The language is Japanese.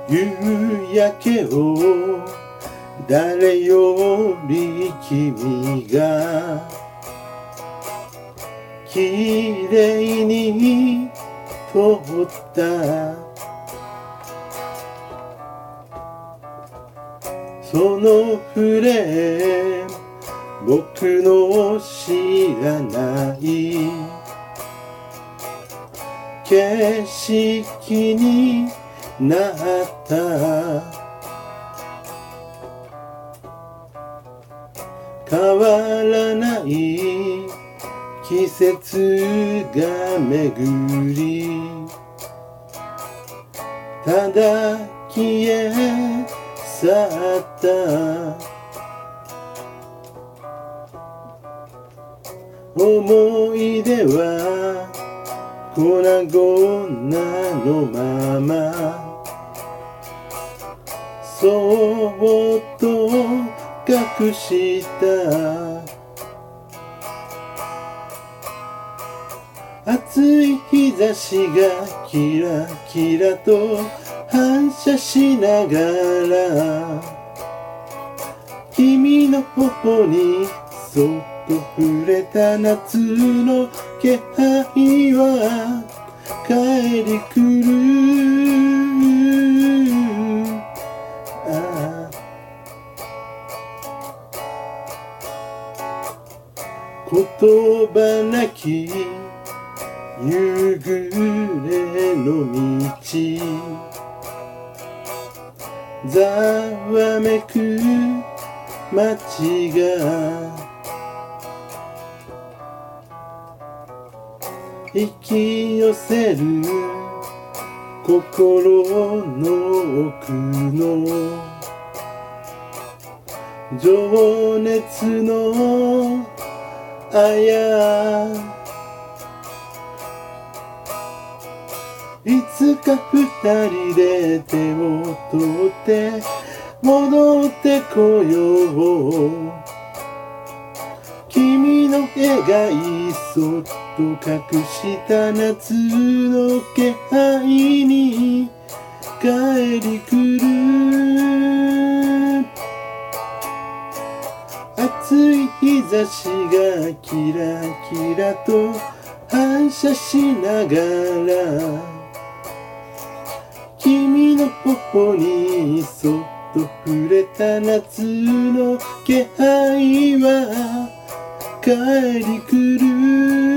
夕焼けを誰より君が綺麗に撮ったそのフレーム僕の知らない景色になった変わらない季節が巡りただ消え去った思い出は粉々のままそっと隠した暑い日差しがキラキラと反射しながら君の頬にそっと触れた夏の気配は帰り来る言葉なき夕暮れの道ざわめく街が引き寄せる心の奥の情熱のあやいつか二人で手を取って戻ってこよう君の絵がいそっと隠した夏の気配に帰り来る暑い日差しがキラキラと反射しながら君の頬にそっと触れた夏の気配は帰り来る